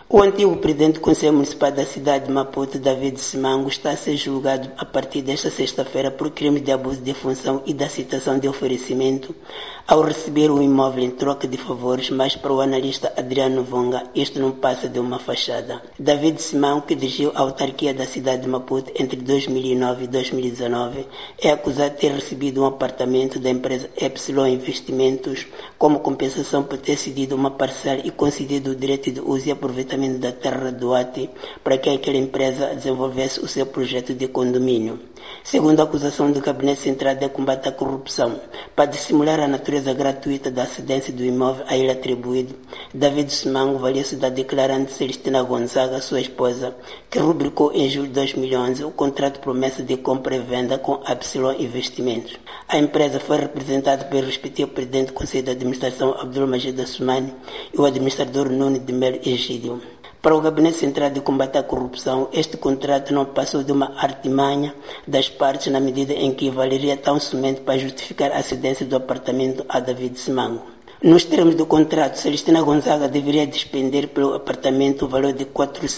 O antigo presidente do Conselho Municipal da cidade de Maputo, David Simango, está a ser julgado a partir desta sexta-feira por crimes de abuso de função e da aceitação de oferecimento ao receber o imóvel em troca de favores, mas para o analista Adriano Vonga, isto não passa de uma fachada. David Simango, que dirigiu a autarquia da cidade de Maputo entre 2009 e 2019, é acusado de ter recebido um apartamento da empresa Epsilon Investimentos como compensação por ter cedido uma parcela e concedido o direito de uso e aproveitamento da terra do ATI para que aquela empresa desenvolvesse o seu projeto de condomínio. Segundo a acusação do Gabinete Central de Combate à Corrupção, para dissimular a natureza gratuita da cedência do imóvel a ele atribuído, David Simango valia-se da declarante Celestina Gonzaga, sua esposa, que rubricou em julho de 2011 o contrato de promessa de compra e venda com Epsilon Investimentos. A empresa foi representada pelo respectivo presidente do Conselho de Administração, Abdul Majid Assumani, e o administrador Nuno de Melo Egídio. Para o Gabinete Central de Combate à Corrupção, este contrato não passou de uma artimanha das partes na medida em que valeria tão somente para justificar a cedência do apartamento a David Simango. Nos termos do contrato, Celestina Gonzaga deveria despender pelo apartamento o valor de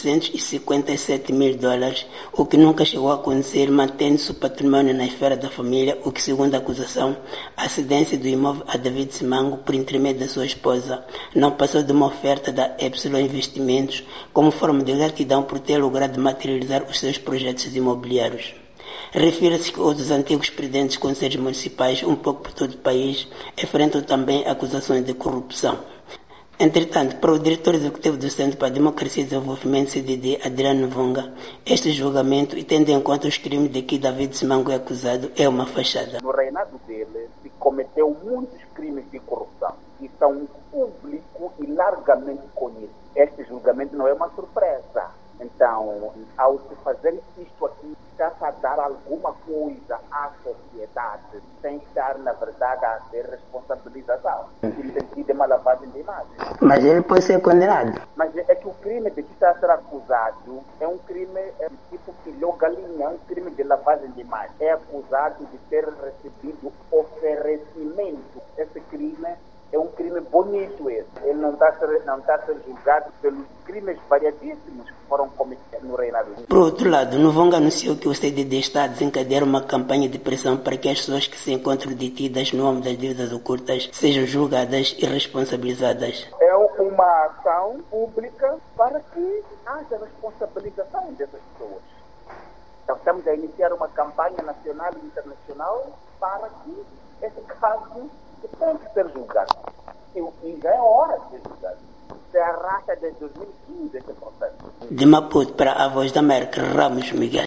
$457 mil, o que nunca chegou a acontecer, mantendo-se o patrimônio na esfera da família, o que, segundo a acusação, a cedência do imóvel a David Simango, por intermédio da sua esposa, não passou de uma oferta da Epsilon Investimentos como forma de gratidão por ter logrado materializar os seus projetos imobiliários. Refira-se que outros antigos presidentes de conselhos municipais, um pouco por todo o país, enfrentam também acusações de corrupção. Entretanto, para o diretor executivo do Centro para a Democracia e Desenvolvimento, CDD, Adriano Vonga, este julgamento, e tendo em conta os crimes de que David Simango é acusado, é uma fachada. No reinado dele, se cometeu muitos crimes de corrupção que são público e largamente conhecidos. Este julgamento não é uma surpresa. Então, ao se fazer isto aqui, está-se a dar alguma coisa à sociedade, sem estar, na verdade, a haver responsabilização. Ele tem sido uma lavagem de imagem. Mas ele pode ser condenado. Mas é que o crime de que está a ser acusado é um crime tipo quilogalinha, é um crime de lavagem de imagem. É acusado de ter recebido oferecimento. Esse crime é um crime bonito esse. Ele não está a ser julgado pelos crimes variadíssimos que foram cometidos no reinado. Por outro lado, Novonga anunciou que o CDD está a desencadear uma campanha de pressão para que as pessoas que se encontram detidas no âmbito das dívidas ocultas sejam julgadas e responsabilizadas. É uma ação pública para que haja responsabilização dessas pessoas. Então, estamos a iniciar uma campanha nacional e internacional para que esse caso tem que ser julgado. E já é hora de ser julgado. Se arrasta desde 2015 esse processo. De Maputo para a Voz da América, Ramos Miguel.